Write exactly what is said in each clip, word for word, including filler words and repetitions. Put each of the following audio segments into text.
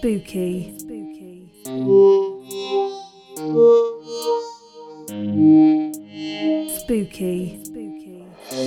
Spooky. Spooky. Spooky. Spooky.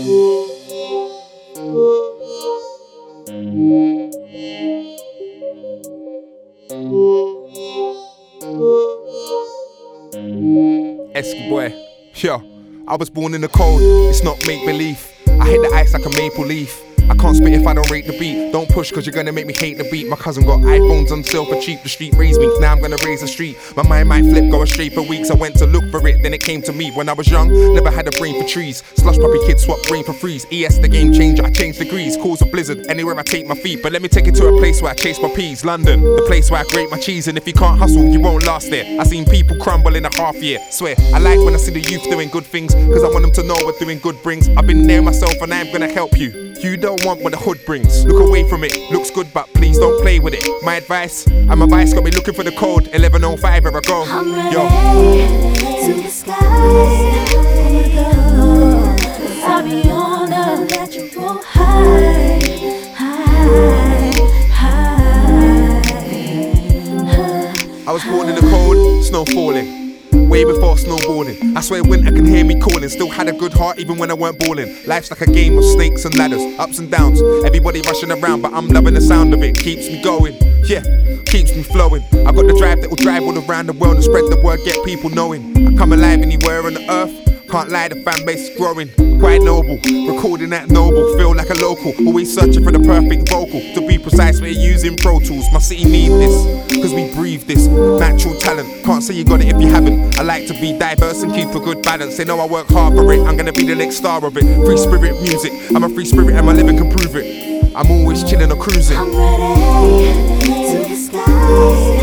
Esky boy, yo, I was born in the cold, it's not make-believe. I hit the ice like a maple leaf. I can't spit if I don't rate the beat. Don't push cause you're gonna make me hate the beat. My cousin got iPhones on sale for cheap. The street raised me, now I'm gonna raise the street. My mind might flip, go astray for weeks. I went to look for it, then it came to me. When I was young, never had a brain for trees. Slush puppy kids swap brain for freeze. E S the game changer, I changed degrees. Cause a blizzard, anywhere I take my feet. But let me take it to a place where I chase my peas. London, the place where I grate my cheese. And if you can't hustle, you won't last there. I seen people crumble in a half year. Swear, I like when I see the youth doing good things, cause I want them to know what doing good brings. I've been there myself and I'm gonna help you. You don't want what the hood brings. Look away from it, looks good but please don't play with it. My advice, and my vice got me looking for the code. eleven oh five, here I go. I'm ready Yo. to the sky. I wanna go, 'cause I be on a let you go high, high, high, high. I was born in the cold, snow falling. Way before snowboarding. I swear winter can hear me calling. Still had a good heart even when I weren't balling. Life's like a game of snakes and ladders, ups and downs. Everybody rushing around, but I'm loving the sound of it. Keeps me going, yeah, keeps me flowing. I got the drive that will drive all around the world and spread the word, get people knowing. I come alive anywhere on the earth. Can't lie, the fan base is growing. Quite noble, recording that noble. Feel like a local, always searching for the perfect vocal. To be precise, we're using Pro Tools. My city need this, cause we breathe this. Natural talent, can't say you got it if you haven't. I like to be diverse and keep a good balance. They know I work hard for it, I'm gonna be the next star of it. Free spirit music, I'm a free spirit and my living can prove it. I'm always chilling or cruising. I'm ready to the sky.